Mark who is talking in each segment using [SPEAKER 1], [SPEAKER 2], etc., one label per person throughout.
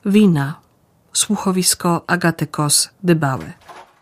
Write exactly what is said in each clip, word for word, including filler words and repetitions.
[SPEAKER 1] Wina. Słuchowisko Agaty Kos-Dybały.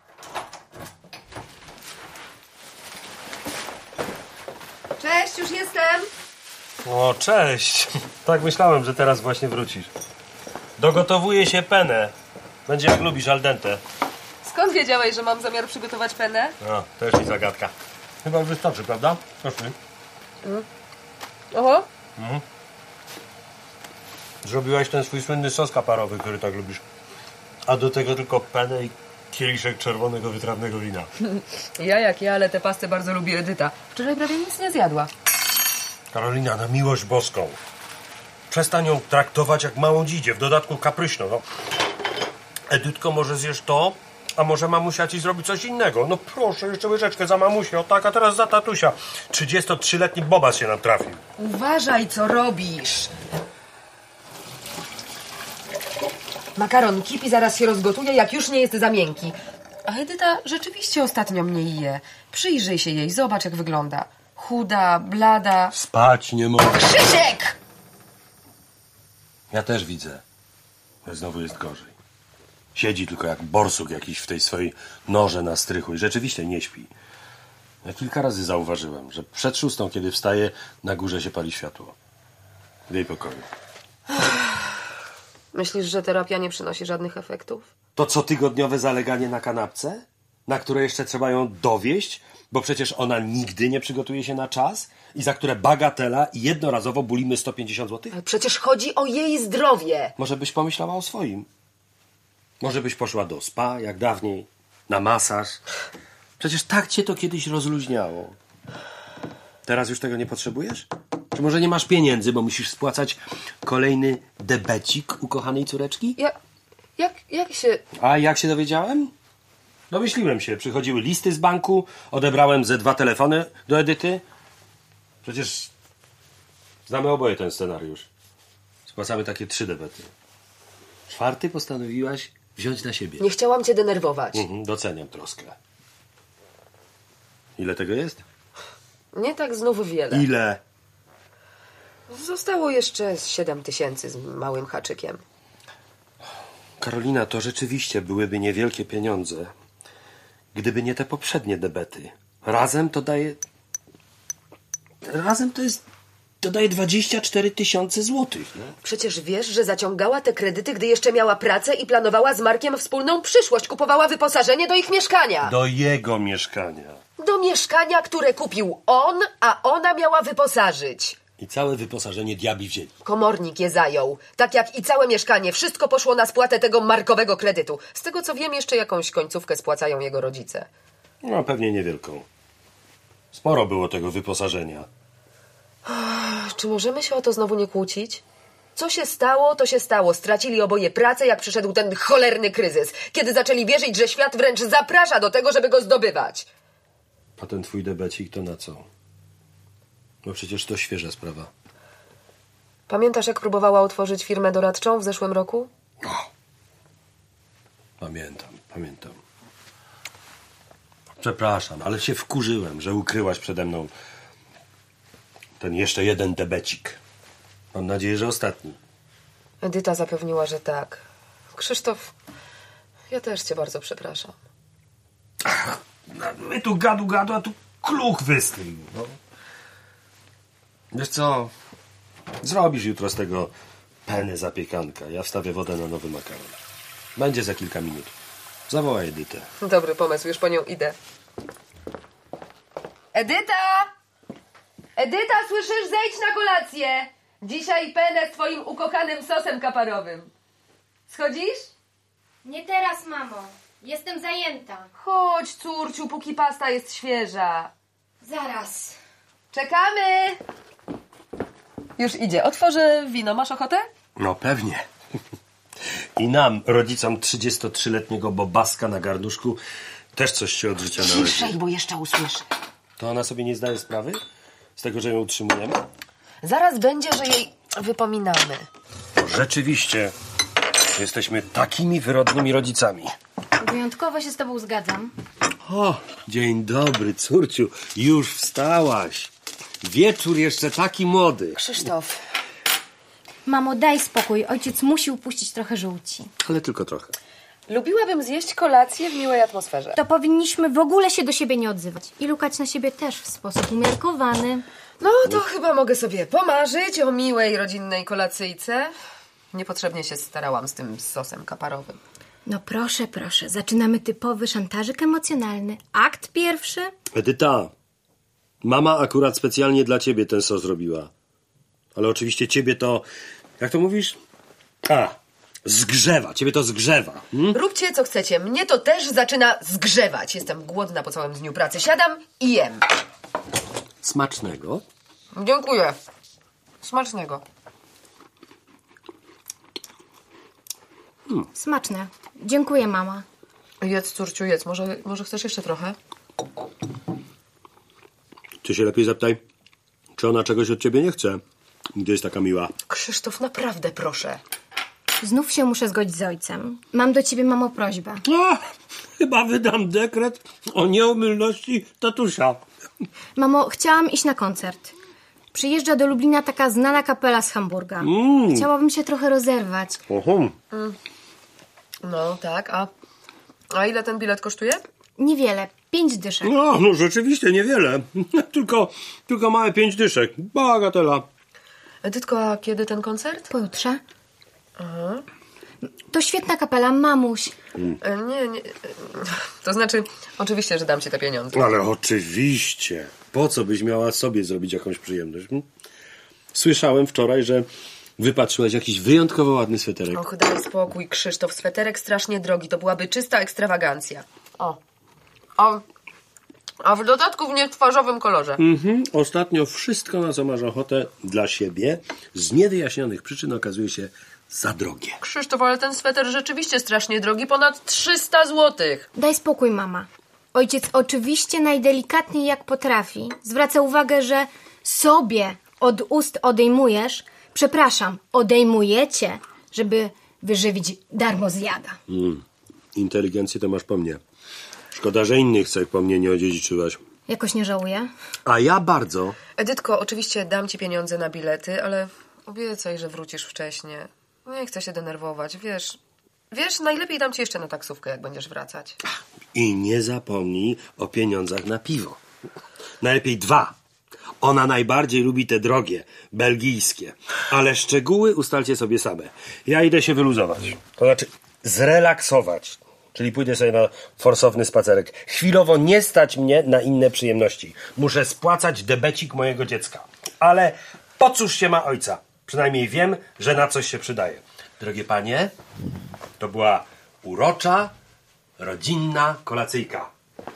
[SPEAKER 2] Cześć, już jestem.
[SPEAKER 3] O, cześć. Tak myślałem, że teraz właśnie wrócisz. Dogotowuje się penę. Będzie jak lubisz, al dente.
[SPEAKER 2] Skąd wiedziałeś, że mam zamiar przygotować penę?
[SPEAKER 3] No, też i zagadka. Chyba już wystarczy, prawda? Proszę.
[SPEAKER 2] Mm. Oho.
[SPEAKER 3] Mhm. Zrobiłaś ten swój słynny sos kaparowy, który tak lubisz. A do tego tylko penę i kieliszek czerwonego, wytrawnego wina.
[SPEAKER 2] Ja jak ja, ale tę pastę bardzo lubi Edyta. Wczoraj prawie nic nie zjadła.
[SPEAKER 3] Karolina, na miłość boską. Przestań ją traktować jak małą dzidzię, w dodatku kapryśną. No. Edytko, może zjesz to, a może mamusia ci zrobi coś innego. No proszę, jeszcze łyżeczkę za mamusię, o tak, a teraz za tatusia. trzydziestotrzyletni bobas się nam trafił.
[SPEAKER 2] Uważaj, co robisz. Makaron kipi, zaraz się rozgotuje, jak już nie jest za miękki. A Edyta rzeczywiście ostatnio mniej je. Przyjrzyj się jej, zobacz jak wygląda. Chuda, blada.
[SPEAKER 3] Spać nie mogę.
[SPEAKER 2] Krzysiek!
[SPEAKER 3] Ja też widzę, że znowu jest gorzej. Siedzi tylko jak borsuk jakiś w tej swojej norze na strychu i rzeczywiście nie śpi. Ja kilka razy zauważyłem, że przed szóstą, kiedy wstaje, na górze się pali światło. W jej pokoju.
[SPEAKER 2] Myślisz, że terapia nie przynosi żadnych efektów?
[SPEAKER 3] To cotygodniowe zaleganie na kanapce, na które jeszcze trzeba ją dowieść, bo przecież ona nigdy nie przygotuje się na czas i za które bagatela i jednorazowo bulimy sto pięćdziesiąt złotych?
[SPEAKER 2] Ale przecież chodzi o jej zdrowie.
[SPEAKER 3] Może byś pomyślała o swoim. Może byś poszła do spa, jak dawniej, na masaż. Przecież tak cię to kiedyś rozluźniało. Teraz już tego nie potrzebujesz? Czy może nie masz pieniędzy, bo musisz spłacać kolejny debecik ukochanej córeczki?
[SPEAKER 2] Ja... Jak, jak się...
[SPEAKER 3] A jak się dowiedziałem? Domyśliłem się. Przychodziły listy z banku, odebrałem ze dwa telefony do Edyty. Przecież znamy oboje ten scenariusz. Spłacamy takie trzy debety. Czwarty postanowiłaś wziąć na siebie.
[SPEAKER 2] Nie chciałam cię denerwować.
[SPEAKER 3] Mhm, doceniam troskę. Ile tego jest?
[SPEAKER 2] Nie tak znów wiele.
[SPEAKER 3] Ile?
[SPEAKER 2] Zostało jeszcze siedem tysięcy z małym haczykiem.
[SPEAKER 3] Karolina, to rzeczywiście byłyby niewielkie pieniądze, gdyby nie te poprzednie debety. Razem to daje... Razem to jest... To daje dwadzieścia cztery tysiące złotych. No?
[SPEAKER 2] Przecież wiesz, że zaciągała te kredyty, gdy jeszcze miała pracę i planowała z Markiem wspólną przyszłość. Kupowała wyposażenie do ich mieszkania.
[SPEAKER 3] Do jego mieszkania.
[SPEAKER 2] Do mieszkania, które kupił on, a ona miała wyposażyć.
[SPEAKER 3] I całe wyposażenie diabli wzięli.
[SPEAKER 2] Komornik je zajął. Tak jak i całe mieszkanie. Wszystko poszło na spłatę tego markowego kredytu. Z tego co wiem, jeszcze jakąś końcówkę spłacają jego rodzice.
[SPEAKER 3] No, pewnie niewielką. Sporo było tego wyposażenia.
[SPEAKER 2] Czy możemy się o to znowu nie kłócić? Co się stało, to się stało. Stracili oboje pracę, jak przyszedł ten cholerny kryzys. Kiedy zaczęli wierzyć, że świat wręcz zaprasza do tego, żeby go zdobywać.
[SPEAKER 3] A ten twój debecik to na co? No przecież to świeża sprawa.
[SPEAKER 2] Pamiętasz, jak próbowała otworzyć firmę doradczą w zeszłym roku?
[SPEAKER 3] O, pamiętam, pamiętam. Przepraszam, ale się wkurzyłem, że ukryłaś przede mną ten jeszcze jeden debecik. Mam nadzieję, że ostatni.
[SPEAKER 2] Edyta zapewniła, że tak. Krzysztof, ja też cię bardzo przepraszam.
[SPEAKER 3] My tu gadu gadu, a tu kluch wystygł. No. Wiesz co? Zrobisz jutro z tego penę zapiekanka. Ja wstawię wodę na nowy makaron. Będzie za kilka minut. Zawołaj Edytę.
[SPEAKER 2] Dobry pomysł, już po nią idę. Edyta! Edyta, słyszysz? Zejdź na kolację! Dzisiaj penę z twoim ukochanym sosem kaparowym. Schodzisz?
[SPEAKER 4] Nie teraz, mamo. Jestem zajęta.
[SPEAKER 2] Chodź, córciu, póki pasta jest świeża.
[SPEAKER 4] Zaraz.
[SPEAKER 2] Czekamy! Już idzie. Otworzę wino. Masz ochotę?
[SPEAKER 3] No pewnie. I nam, rodzicom trzydziestotrzyletniego bobaska na garnuszku, też coś się od życia należy.
[SPEAKER 2] Ciszej, bo jeszcze usłyszę.
[SPEAKER 3] To ona sobie nie zdaje sprawy z tego, że ją utrzymujemy?
[SPEAKER 2] Zaraz będzie, że jej wypominamy.
[SPEAKER 3] Rzeczywiście, jesteśmy takimi wyrodnymi rodzicami.
[SPEAKER 4] Wyjątkowo się z tobą zgadzam.
[SPEAKER 3] O, dzień dobry, córciu. Już wstałaś. Wieczór jeszcze taki młody.
[SPEAKER 2] Krzysztof,
[SPEAKER 4] Mamo, daj spokój. Ojciec musi upuścić trochę żółci.
[SPEAKER 5] Ale tylko trochę.
[SPEAKER 2] Lubiłabym zjeść kolację w miłej atmosferze.
[SPEAKER 4] To powinniśmy w ogóle się do siebie nie odzywać. I lukać na siebie też w sposób umiarkowany.
[SPEAKER 2] No to chyba mogę sobie pomarzyć o miłej, rodzinnej kolacyjce. Niepotrzebnie się starałam z tym sosem kaparowym.
[SPEAKER 4] No proszę, proszę. Zaczynamy typowy szantażyk emocjonalny. Akt pierwszy.
[SPEAKER 5] Edyta, mama akurat specjalnie dla ciebie ten sos zrobiła. Ale oczywiście ciebie to... Jak to mówisz? A, zgrzewa. Ciebie to zgrzewa. Hmm?
[SPEAKER 2] Róbcie co chcecie. Mnie to też zaczyna zgrzewać. Jestem głodna po całym dniu pracy. Siadam i jem.
[SPEAKER 5] Smacznego.
[SPEAKER 2] Dziękuję. Smacznego.
[SPEAKER 4] Smaczne. Dziękuję, mama.
[SPEAKER 2] Jedz, córciu, jedz. Może, może chcesz jeszcze trochę?
[SPEAKER 5] Ty się lepiej zapytaj, czy ona czegoś od ciebie nie chce, gdy jest taka miła.
[SPEAKER 2] Krzysztof, naprawdę proszę.
[SPEAKER 4] Znów się muszę zgodzić z ojcem. Mam do ciebie, mamo, prośbę.
[SPEAKER 5] A, chyba wydam dekret o nieomylności tatusia.
[SPEAKER 4] Mamo, chciałam iść na koncert. Przyjeżdża do Lublina taka znana kapela z Hamburga.
[SPEAKER 5] Mm.
[SPEAKER 4] Chciałabym się trochę rozerwać.
[SPEAKER 5] Oho.
[SPEAKER 2] No tak, a, a ile ten bilet kosztuje?
[SPEAKER 4] Niewiele. Pięć dyszek.
[SPEAKER 5] No, no rzeczywiście niewiele. tylko, tylko małe pięć dyszek. Bagatela.
[SPEAKER 2] Edytko, a kiedy ten koncert?
[SPEAKER 4] Pojutrze? Aha. To świetna kapela, mamuś.
[SPEAKER 2] E, Nie, nie. To znaczy, oczywiście, że dam ci te pieniądze.
[SPEAKER 5] Ale oczywiście. Po co byś miała sobie zrobić jakąś przyjemność? Hm? Słyszałem wczoraj, że wypatrzyłaś jakiś wyjątkowo ładny sweterek.
[SPEAKER 2] Och, daj spokój, Krzysztof. Sweterek strasznie drogi. To byłaby czysta ekstrawagancja. O. A, a w dodatku w nietwarzowym kolorze.
[SPEAKER 5] Mhm. Ostatnio wszystko, na co masz ochotę dla siebie, z niewyjaśnionych przyczyn okazuje się za drogie.
[SPEAKER 2] Krzysztof, ale ten sweter rzeczywiście strasznie drogi. Ponad trzysta złotych.
[SPEAKER 4] Daj spokój, mama. Ojciec oczywiście najdelikatniej jak potrafi zwraca uwagę, że sobie od ust odejmujesz, przepraszam, odejmujecie, żeby wyżywić darmozjada.
[SPEAKER 5] Mm. Inteligencję to masz po mnie. Szkoda, że innych cech po mnie nie odziedziczyłaś.
[SPEAKER 4] Jakoś nie żałuję.
[SPEAKER 5] A ja bardzo.
[SPEAKER 2] Edytko, oczywiście dam ci pieniądze na bilety, ale obiecaj, że wrócisz wcześnie. Nie chcę się denerwować, wiesz. Wiesz, najlepiej dam ci jeszcze na taksówkę, jak będziesz wracać.
[SPEAKER 5] I nie zapomnij o pieniądzach na piwo. Najlepiej dwa. Ona najbardziej lubi te drogie, belgijskie. Ale szczegóły ustalcie sobie same. Ja idę się wyluzować. To znaczy zrelaksować. Czyli pójdę sobie na forsowny spacerek. Chwilowo nie stać mnie na inne przyjemności. Muszę spłacać debecik mojego dziecka. Ale po cóż się ma ojca? Przynajmniej wiem, że na coś się przydaje. Drogie panie, to była urocza, rodzinna kolacyjka.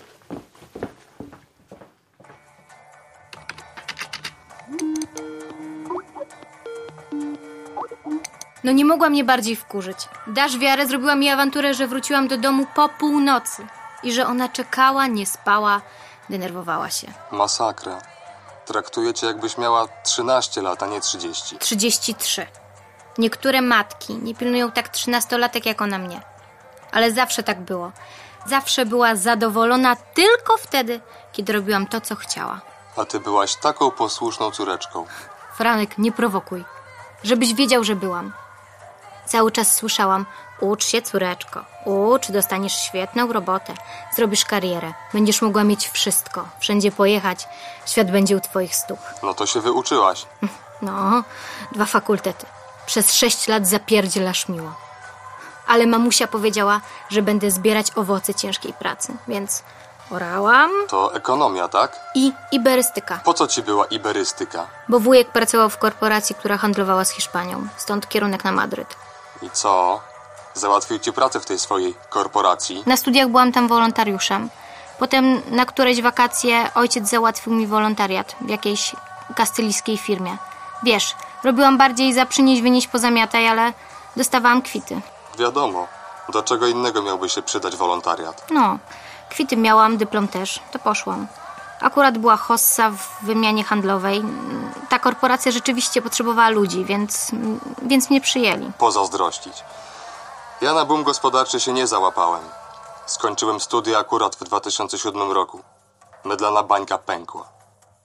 [SPEAKER 4] No nie mogła mnie bardziej wkurzyć. Dasz wiarę, zrobiła mi awanturę, że wróciłam do domu po północy. I że ona czekała, nie spała, denerwowała się.
[SPEAKER 6] Masakra. Traktuję cię, jakbyś miała trzynaście lat, a nie trzydzieści.
[SPEAKER 4] trzydzieści trzy. Niektóre matki nie pilnują tak trzynastolatek jak ona mnie. Ale zawsze tak było. Zawsze była zadowolona tylko wtedy, kiedy robiłam to, co chciała.
[SPEAKER 6] A ty byłaś taką posłuszną córeczką.
[SPEAKER 4] Franek, nie prowokuj. Żebyś wiedział, że byłam. Cały czas słyszałam: ucz się, córeczko, ucz, dostaniesz świetną robotę, zrobisz karierę, będziesz mogła mieć wszystko, wszędzie pojechać, świat będzie u twoich stóp.
[SPEAKER 6] No to się wyuczyłaś.
[SPEAKER 4] No, dwa fakultety. Przez sześć lat zapierdzielasz miło. Ale mamusia powiedziała, że będę zbierać owoce ciężkiej pracy, więc orałam
[SPEAKER 6] To ekonomia, tak?
[SPEAKER 4] i iberystyka.
[SPEAKER 6] Po co ci była iberystyka?
[SPEAKER 4] Bo wujek pracował w korporacji, która handlowała z Hiszpanią, stąd kierunek na Madryt.
[SPEAKER 6] I co? Załatwił ci pracę w tej swojej korporacji?
[SPEAKER 4] Na studiach byłam tam wolontariuszem. Potem na któreś wakacje ojciec załatwił mi wolontariat w jakiejś kastylijskiej firmie. Wiesz, robiłam bardziej za przynieś, wynieś, pozamiataj, ale dostawałam kwity.
[SPEAKER 6] Wiadomo. Do czego innego miałby się przydać wolontariat?
[SPEAKER 4] No, kwity miałam, dyplom też, to poszłam. Akurat była hossa w wymianie handlowej. Ta korporacja rzeczywiście potrzebowała ludzi, więc, więc mnie przyjęli.
[SPEAKER 6] Pozazdrościć. Ja na boom gospodarczy się nie załapałem. Skończyłem studia akurat w dwa tysiące siódmym roku. Mydlana bańka pękła.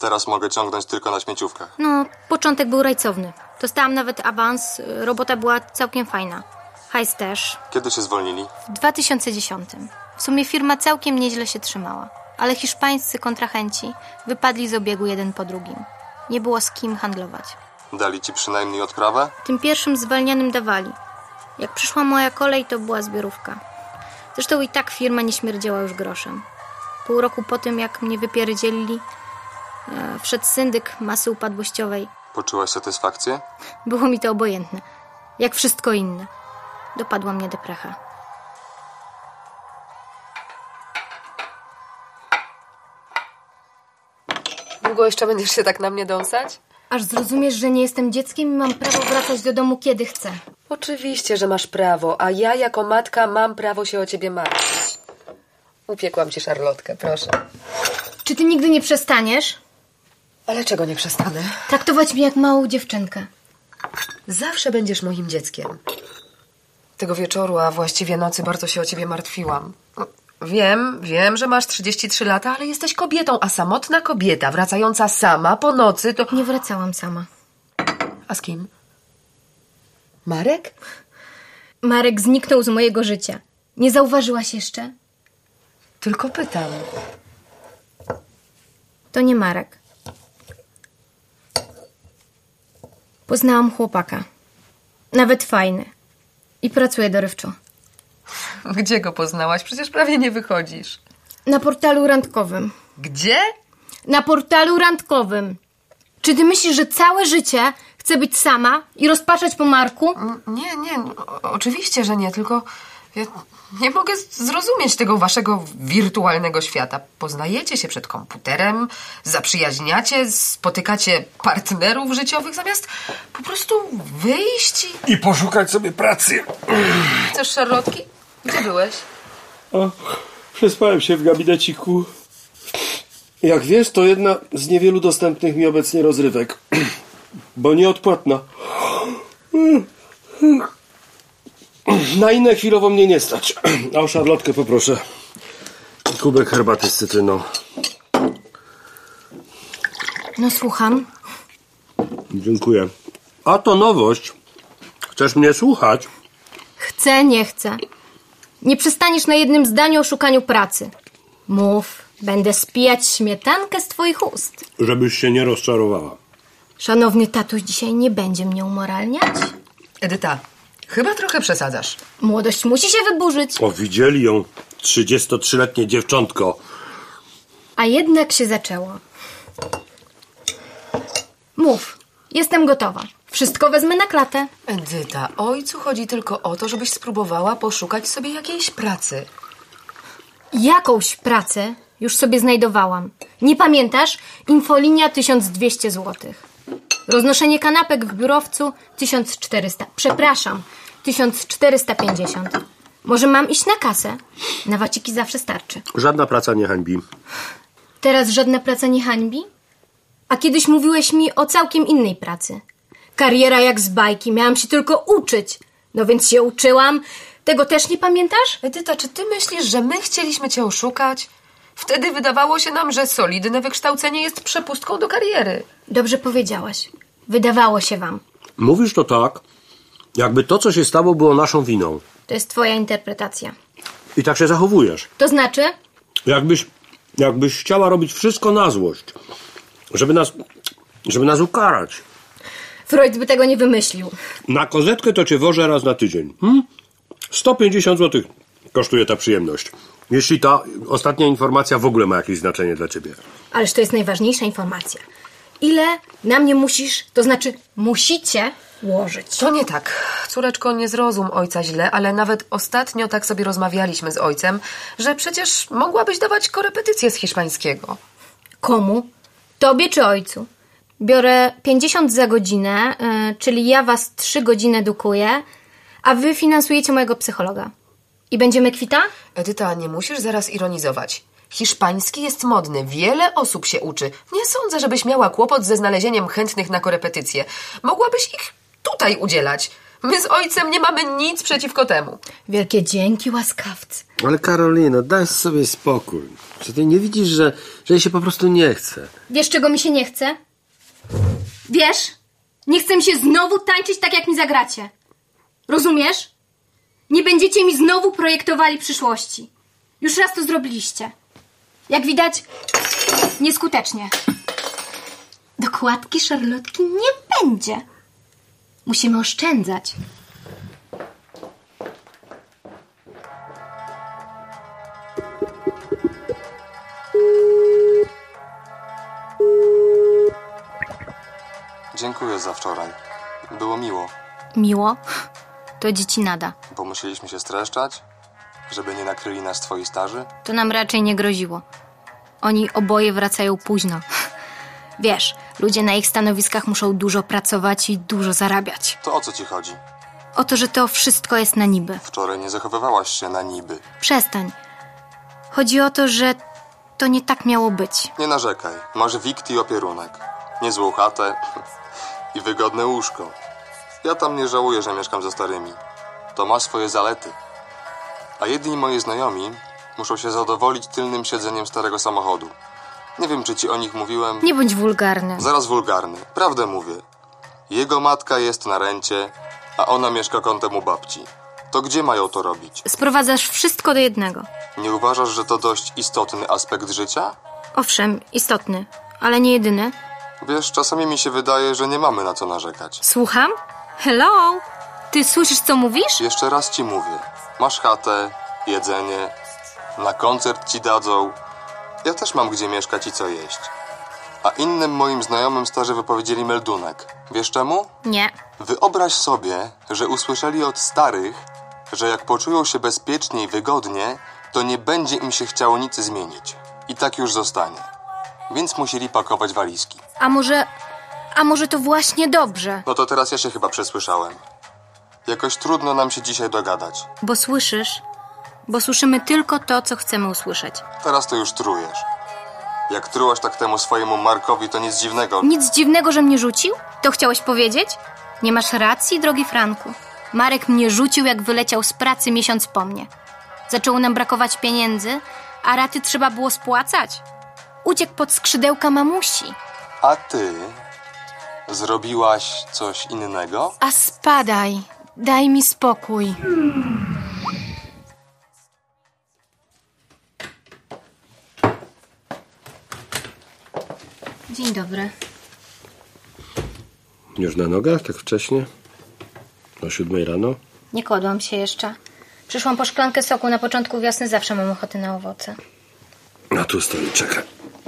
[SPEAKER 6] Teraz mogę ciągnąć tylko na śmieciówkach.
[SPEAKER 4] No, początek był rajcowny. Dostałam nawet awans, robota była całkiem fajna. Hajs też.
[SPEAKER 6] Kiedy się zwolnili?
[SPEAKER 4] W dwa tysiące dziesiątym. W sumie firma całkiem nieźle się trzymała. Ale hiszpańscy kontrahenci wypadli z obiegu jeden po drugim. Nie było z kim handlować.
[SPEAKER 6] Dali ci przynajmniej odprawę?
[SPEAKER 4] Tym pierwszym zwalnianym dawali. Jak przyszła moja kolej, to była zbiorówka. Zresztą i tak firma nie śmierdziała już groszem. Pół roku po tym, jak mnie wypierdzielili, e, wszedł syndyk masy upadłościowej.
[SPEAKER 6] Poczułaś satysfakcję?
[SPEAKER 4] Było mi to obojętne. Jak wszystko inne. Dopadła mnie deprecha.
[SPEAKER 2] Długo jeszcze będziesz się tak na mnie dąsać?
[SPEAKER 4] Aż zrozumiesz, że nie jestem dzieckiem i mam prawo wracać do domu, kiedy chcę.
[SPEAKER 2] Oczywiście, że masz prawo, a ja jako matka mam prawo się o ciebie martwić. Upiekłam ci szarlotkę, proszę.
[SPEAKER 4] Czy ty nigdy nie przestaniesz
[SPEAKER 2] Ale czego nie przestanę?
[SPEAKER 4] traktować mnie jak małą dziewczynkę?
[SPEAKER 2] Zawsze będziesz moim dzieckiem. Tego wieczoru, a właściwie nocy, bardzo się o ciebie martwiłam. Wiem, wiem, że masz trzydzieści trzy lata, ale jesteś kobietą, a samotna kobieta wracająca sama po nocy to...
[SPEAKER 4] Nie wracałam sama.
[SPEAKER 2] A z kim? Marek?
[SPEAKER 4] Marek zniknął z mojego życia. Nie zauważyłaś jeszcze?
[SPEAKER 2] Tylko pytam.
[SPEAKER 4] To nie Marek. Poznałam chłopaka. Nawet fajny. I pracuje dorywczo.
[SPEAKER 2] Gdzie go poznałaś? Przecież prawie nie wychodzisz.
[SPEAKER 4] Na portalu randkowym.
[SPEAKER 2] Gdzie?
[SPEAKER 4] Na portalu randkowym. Czy ty myślisz, że całe życie chcę być sama i rozpaczać po Marku?
[SPEAKER 2] Nie, nie, o, oczywiście, że nie, tylko ja nie mogę zrozumieć tego waszego wirtualnego świata. Poznajecie się przed komputerem, zaprzyjaźniacie, spotykacie partnerów życiowych, zamiast po prostu wyjść i...
[SPEAKER 5] I poszukać sobie pracy.
[SPEAKER 2] Chcesz szarlotki? Gdzie byłeś?
[SPEAKER 5] O, przespałem się w gabineciku. Jak wiesz, to jedna z niewielu dostępnych mi obecnie rozrywek. Bo nieodpłatna. Na inne chwilowo mnie nie stać. A o szarlotkę poproszę. I kubek herbaty z cytryną.
[SPEAKER 4] No słucham.
[SPEAKER 5] Dziękuję. A to nowość. Chcesz mnie słuchać?
[SPEAKER 4] Chcę, nie chcę. Nie przestaniesz na jednym zdaniu o szukaniu pracy. Mów, będę spijać śmietankę z twoich ust.
[SPEAKER 5] Żebyś się nie rozczarowała.
[SPEAKER 4] Szanowny tatuś dzisiaj nie będzie mnie umoralniać?
[SPEAKER 2] Edyta, chyba trochę przesadzasz.
[SPEAKER 4] Młodość musi się wyburzyć.
[SPEAKER 5] O, widzieli ją. trzydziestotrzyletnie dziewczątko.
[SPEAKER 4] A jednak się zaczęło. Mów, jestem gotowa. Wszystko wezmę na klatę.
[SPEAKER 2] Edyta, ojcu chodzi tylko o to, żebyś spróbowała poszukać sobie jakiejś pracy.
[SPEAKER 4] Jakąś pracę już sobie znajdowałam. Nie pamiętasz? Infolinia tysiąc dwieście złotych. Roznoszenie kanapek w biurowcu tysiąc czterysta. Przepraszam, tysiąc czterysta pięćdziesiąt. Może mam iść na kasę? Na waciki zawsze starczy.
[SPEAKER 5] Żadna praca nie hańbi.
[SPEAKER 4] Teraz żadna praca nie hańbi? A kiedyś mówiłeś mi o całkiem innej pracy. Kariera jak z bajki, miałam się tylko uczyć. No więc się uczyłam. Tego też nie pamiętasz?
[SPEAKER 2] Edyta, czy ty myślisz, że my chcieliśmy cię oszukać? Wtedy wydawało się nam, że solidne wykształcenie jest przepustką do kariery.
[SPEAKER 4] Dobrze powiedziałaś. Wydawało się wam.
[SPEAKER 5] Mówisz to tak, jakby to, co się stało, było naszą winą.
[SPEAKER 4] To jest twoja interpretacja.
[SPEAKER 5] I tak się zachowujesz.
[SPEAKER 4] To znaczy?
[SPEAKER 5] Jakbyś, jakbyś chciała robić wszystko na złość. Żeby nas, żeby nas ukarać.
[SPEAKER 4] Freud by tego nie wymyślił.
[SPEAKER 5] Na kozetkę to cię wożę raz na tydzień. Hmm? sto pięćdziesiąt złotych kosztuje ta przyjemność. Jeśli ta ostatnia informacja w ogóle ma jakieś znaczenie dla ciebie.
[SPEAKER 4] Ależ to jest najważniejsza informacja. Ile na mnie musisz, to znaczy musicie łożyć.
[SPEAKER 2] To nie tak. Córeczko, nie zrozum ojca źle, ale nawet ostatnio tak sobie rozmawialiśmy z ojcem, że przecież mogłabyś dawać korepetycje z hiszpańskiego.
[SPEAKER 4] Komu? Tobie czy ojcu? Biorę pięćdziesiąt za godzinę, yy, czyli ja was trzy godziny edukuję, a wy finansujecie mojego psychologa. I będziemy kwita?
[SPEAKER 2] Edyta, nie musisz zaraz ironizować. Hiszpański jest modny, wiele osób się uczy. Nie sądzę, żebyś miała kłopot ze znalezieniem chętnych na korepetycje. Mogłabyś ich tutaj udzielać. My z ojcem nie mamy nic przeciwko temu.
[SPEAKER 4] Wielkie dzięki, łaskawcy.
[SPEAKER 5] Ale Karolino, daj sobie spokój. Czy ty nie widzisz, że, że jej się po prostu nie chce?
[SPEAKER 4] Wiesz, czego mi się nie chce? Wiesz? Nie chcę mi się znowu tańczyć tak, jak mi zagracie. Rozumiesz? Nie będziecie mi znowu projektowali przyszłości. Już raz to zrobiliście. Jak widać, nieskutecznie. Dokładki szarlotki nie będzie. Musimy oszczędzać.
[SPEAKER 6] Dziękuję za wczoraj. Było miło.
[SPEAKER 4] Miło? To dzieci nada.
[SPEAKER 6] Bo musieliśmy się streszczać, żeby nie nakryli nas twoi starzy.
[SPEAKER 4] To nam raczej nie groziło. Oni oboje wracają późno. Wiesz, ludzie na ich stanowiskach muszą dużo pracować i dużo zarabiać.
[SPEAKER 6] To o co ci chodzi?
[SPEAKER 4] O to, że to wszystko jest na niby.
[SPEAKER 6] Wczoraj nie zachowywałaś się na niby.
[SPEAKER 4] Przestań. Chodzi o to, że to nie tak miało być.
[SPEAKER 6] Nie narzekaj. Masz wikt i opierunek. Niezłą chatę i wygodne łóżko. Ja tam nie żałuję, że mieszkam ze starymi. To ma swoje zalety. A jedni moi znajomi muszą się zadowolić tylnym siedzeniem starego samochodu. Nie wiem, czy ci o nich mówiłem.
[SPEAKER 4] Nie bądź wulgarny.
[SPEAKER 6] Zaraz wulgarny. Prawdę mówię. Jego matka jest na rencie, a ona mieszka kątem u babci. To gdzie mają to robić?
[SPEAKER 4] Sprowadzasz wszystko do jednego.
[SPEAKER 6] Nie uważasz, że to dość istotny aspekt życia?
[SPEAKER 4] Owszem, istotny, ale nie jedyny.
[SPEAKER 6] Wiesz, czasami mi się wydaje, że nie mamy na co narzekać.
[SPEAKER 4] Słucham? Hello? Ty słyszysz, co mówisz?
[SPEAKER 6] Jeszcze raz ci mówię. Masz chatę, jedzenie, na koncert ci dadzą. Ja też mam gdzie mieszkać i co jeść. A innym moim znajomym starzy wypowiedzieli meldunek. Wiesz czemu?
[SPEAKER 4] Nie.
[SPEAKER 6] Wyobraź sobie, że usłyszeli od starych, że jak poczują się bezpiecznie i wygodnie, to nie będzie im się chciało nic zmienić. I tak już zostanie. Więc musieli pakować walizki.
[SPEAKER 4] A może... A może to właśnie dobrze?
[SPEAKER 6] No to teraz ja się chyba przesłyszałem. Jakoś trudno nam się dzisiaj dogadać.
[SPEAKER 4] Bo słyszysz? Bo słyszymy tylko to, co chcemy usłyszeć.
[SPEAKER 6] Teraz to już trujesz. Jak trułaś tak temu swojemu Markowi, to nic dziwnego.
[SPEAKER 4] Nic dziwnego, że mnie rzucił? To chciałeś powiedzieć? Nie masz racji, drogi Franku. Marek mnie rzucił, jak wyleciał z pracy miesiąc po mnie. Zaczęło nam brakować pieniędzy, a raty trzeba było spłacać. Uciekł pod skrzydełka mamusi.
[SPEAKER 6] A ty zrobiłaś coś innego?
[SPEAKER 4] A spadaj, daj mi spokój. Dzień dobry.
[SPEAKER 5] Już na nogach, tak wcześnie? O siódmej rano?
[SPEAKER 4] Nie kładłam się jeszcze. Przyszłam po szklankę soku. Na początku wiosny zawsze mam ochotę na owoce.
[SPEAKER 5] A tu stoi, czekaj.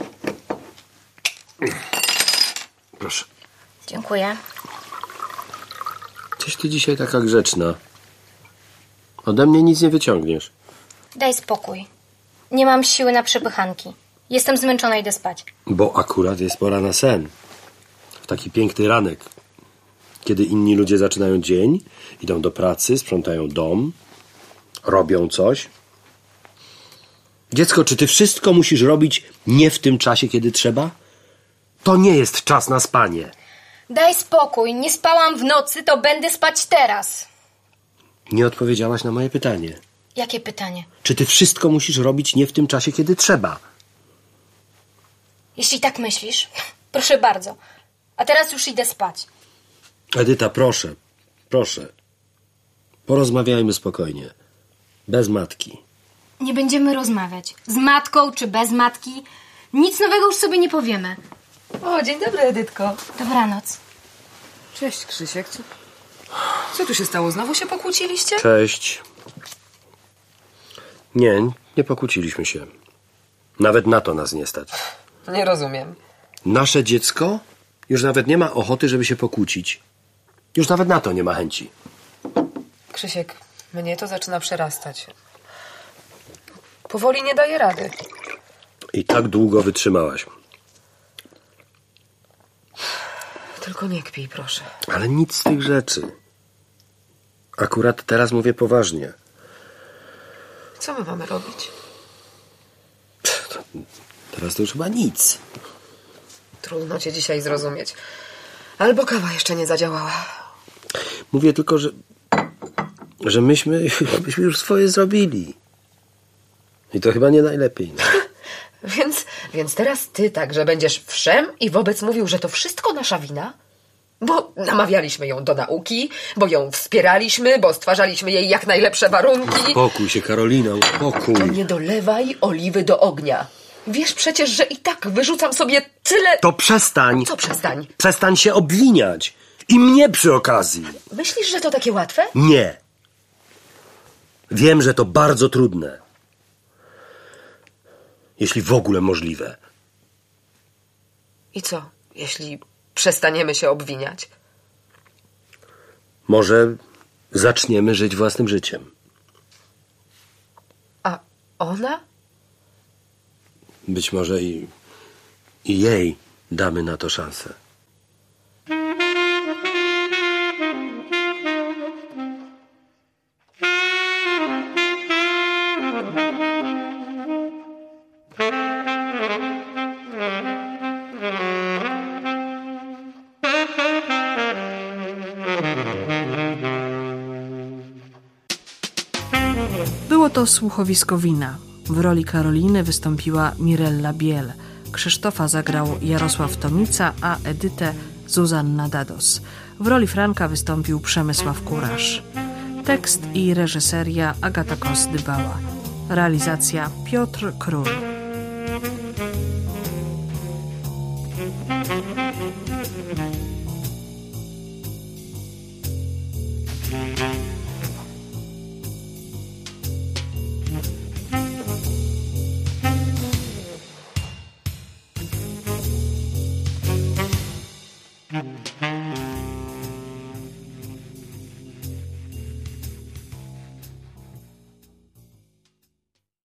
[SPEAKER 5] Proszę.
[SPEAKER 4] Dziękuję.
[SPEAKER 5] Coś ty dzisiaj taka grzeczna. Ode mnie nic nie wyciągniesz.
[SPEAKER 4] Daj spokój. Nie mam siły na przepychanki. Jestem zmęczona, idę spać.
[SPEAKER 5] Bo akurat jest pora na sen. W taki piękny ranek. Kiedy inni ludzie zaczynają dzień, idą do pracy, sprzątają dom, robią coś. Dziecko, czy ty wszystko musisz robić nie w tym czasie, kiedy trzeba? To nie jest czas na spanie.
[SPEAKER 4] Daj spokój. Nie spałam w nocy, to będę spać teraz.
[SPEAKER 5] Nie odpowiedziałaś na moje pytanie.
[SPEAKER 4] Jakie pytanie?
[SPEAKER 5] Czy ty wszystko musisz robić nie w tym czasie, kiedy trzeba?
[SPEAKER 4] Jeśli tak myślisz, proszę bardzo. A teraz już idę spać.
[SPEAKER 5] Edyta, proszę, proszę. Porozmawiajmy spokojnie. Bez matki.
[SPEAKER 4] Nie będziemy rozmawiać. Z matką czy bez matki. Nic nowego już sobie nie powiemy.
[SPEAKER 2] O, dzień dobry, Edytko.
[SPEAKER 4] Dobranoc.
[SPEAKER 2] Cześć, Krzysiek. Co, co tu się stało? Znowu się pokłóciliście?
[SPEAKER 5] Cześć. Nie, nie pokłóciliśmy się. Nawet na to nas nie stać.
[SPEAKER 2] Nie rozumiem.
[SPEAKER 5] Nasze dziecko już nawet nie ma ochoty, żeby się pokłócić. Już nawet na to nie ma chęci.
[SPEAKER 2] Krzysiek, mnie to zaczyna przerastać. Powoli nie daję rady.
[SPEAKER 5] I tak długo wytrzymałaś.
[SPEAKER 2] Tylko nie kpij, proszę.
[SPEAKER 5] Ale nic z tych rzeczy. Akurat teraz mówię poważnie.
[SPEAKER 2] Co my mamy robić?
[SPEAKER 5] Teraz to już chyba nic.
[SPEAKER 2] Trudno cię dzisiaj zrozumieć. Albo kawa jeszcze nie zadziałała.
[SPEAKER 5] Mówię tylko, że że myśmy, myśmy już swoje zrobili. I to chyba nie najlepiej. No.
[SPEAKER 2] Więc, więc teraz ty także będziesz wszem i wobec mówił, że to wszystko nasza wina? Bo namawialiśmy ją do nauki, bo ją wspieraliśmy, bo stwarzaliśmy jej jak najlepsze warunki.
[SPEAKER 5] Uspokój się, Karolina, uspokój.
[SPEAKER 2] To nie dolewaj oliwy do ognia. Wiesz przecież, że i tak wyrzucam sobie tyle...
[SPEAKER 5] To przestań.
[SPEAKER 2] Co przestań?
[SPEAKER 5] Przestań się obwiniać. I mnie przy okazji.
[SPEAKER 2] Myślisz, że to takie łatwe?
[SPEAKER 5] Nie. Wiem, że to bardzo trudne. Jeśli w ogóle możliwe.
[SPEAKER 2] I co, jeśli przestaniemy się obwiniać?
[SPEAKER 5] Może zaczniemy żyć własnym życiem.
[SPEAKER 2] A ona?
[SPEAKER 5] Być może i, i jej damy na to szansę.
[SPEAKER 1] Było to słuchowisko wina. W roli Karoliny wystąpiła Mirella Biel, Krzysztofa zagrał Jarosław Tomica, a Edytę Zuzanna Dados. W roli Franka wystąpił Przemysław Kurasz. Tekst i reżyseria Agata Kos-Dybała. Realizacja Piotr Król.